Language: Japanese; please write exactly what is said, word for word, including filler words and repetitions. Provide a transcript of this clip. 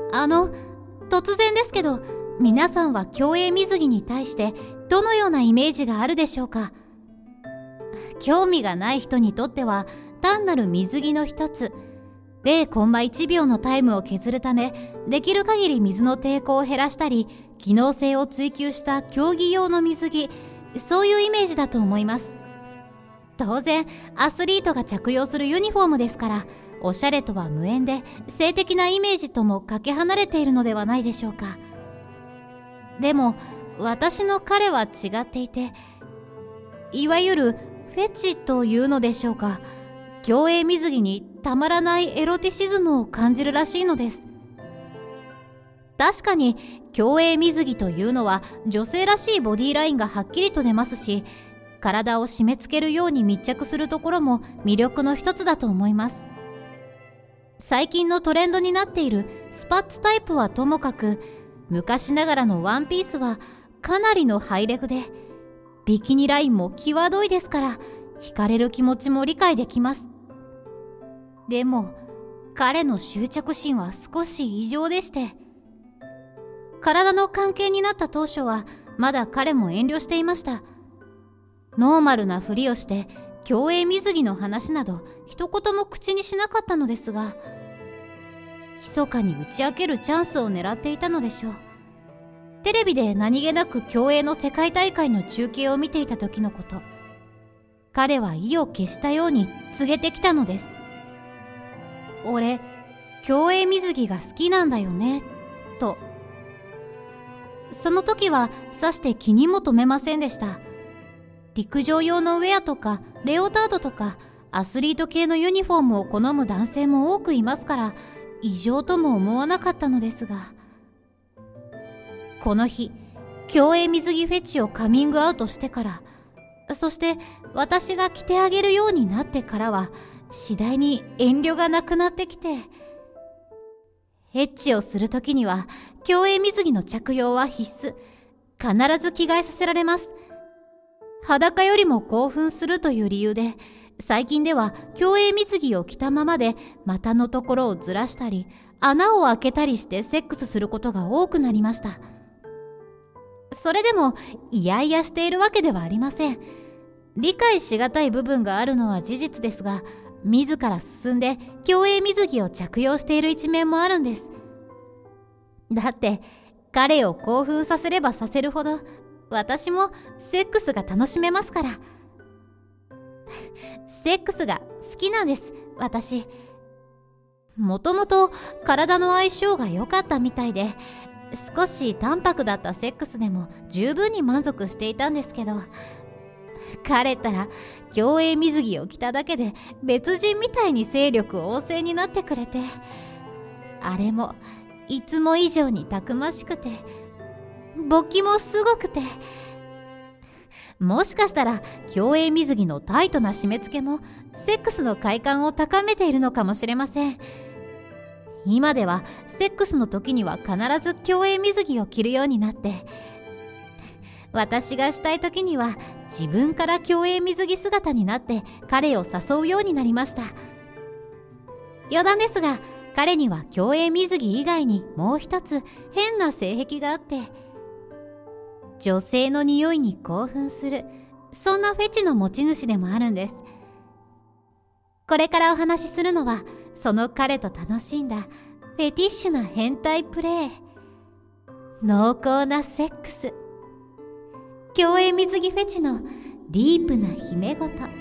あの、突然ですけど、皆さんは競泳水着に対してどのようなイメージがあるでしょうか？興味がない人にとっては単なる水着の一つ、ゼロコンマいちびょうのタイムを削るため、できる限り水の抵抗を減らしたり、機能性を追求した競技用の水着、そういうイメージだと思います。当然、アスリートが着用するユニフォームですから、おしゃれとは無縁で、性的なイメージともかけ離れているのではないでしょうか。でも、私の彼は違っていて、いわゆるフェチというのでしょうか、競泳水着にたまらないエロティシズムを感じるらしいのです。確かに競泳水着というのは女性らしいボディラインがはっきりと出ますし、体を締め付けるように密着するところも魅力の一つだと思います。最近のトレンドになっているスパッツタイプはともかく、昔ながらのワンピースはかなりのハイレグで、ビキニラインも際どいですから、惹かれる気持ちも理解できます。でも彼の執着心は少し異常でして、体の関係になった当初はまだ彼も遠慮していました。ノーマルなふりをして競泳水着の話など一言も口にしなかったのですが、密かに打ち明けるチャンスを狙っていたのでしょう。テレビで何気なく競泳の世界大会の中継を見ていた時のこと、彼は意を決したように告げてきたのです。俺、競泳水着が好きなんだよね、と。その時はさして気にも留めませんでした。陸上用のウェアとかレオタードとかアスリート系のユニフォームを好む男性も多くいますから、異常とも思わなかったのですが、この日、競泳水着フェチをカミングアウトしてから、そして私が着てあげるようになってからは、次第に遠慮がなくなってきて、エッチをするときには競泳水着の着用は必須。必ず着替えさせられます。裸よりも興奮するという理由で、最近では競泳水着を着たままで股のところをずらしたり、穴を開けたりしてセックスすることが多くなりました。それでもいやいやしているわけではありません。理解しがたい部分があるのは事実ですが、自ら進んで競泳水着を着用している一面もあるんです。だって彼を興奮させればさせるほど、私もセックスが楽しめますから。セックスが好きなんです、私。もともと体の相性が良かったみたいで、少し淡白だったセックスでも十分に満足していたんですけど、彼ったら競泳水着を着ただけで別人みたいに精力旺盛になってくれて、あれもいつも以上にたくましくて、勃起もすごくて、もしかしたら競泳水着のタイトな締め付けもセックスの快感を高めているのかもしれません。今ではセックスの時には必ず競泳水着を着るようになって、私がしたい時には自分から競泳水着姿になって彼を誘うようになりました。余談ですが、彼には競泳水着以外にもう一つ変な性癖があって、女性の匂いに興奮する、そんなフェチの持ち主でもあるんです。これからお話しするのは、その彼と楽しんだフェティッシュな変態プレイ、濃厚なセックス、競泳水着フェチのディープな秘め事。